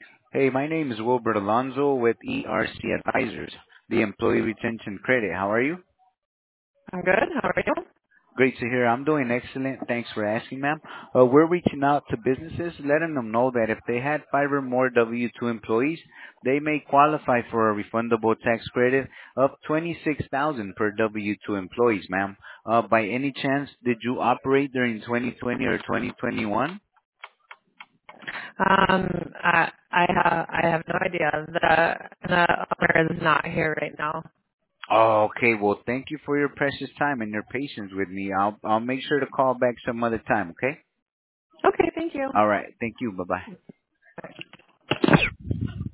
Hey, my name is Wilbert Alonzo with ERC Advisors, the Employee Retention Credit. How are you? I'm good. How are you? Great to hear. I'm doing excellent. Thanks for asking, ma'am. We're reaching out to businesses, letting them know that if they had 5 or more W-2 employees, they may qualify for a refundable tax credit of $26,000 per W-2 employees, ma'am. By any chance, did you operate during 2020 or 2021? I have no idea. The owner is not here right now. Oh, okay. Well, thank you for your precious time and your patience with me. I'll make sure to call back some other time, okay? Okay, thank you. All right. Thank you. Bye-bye.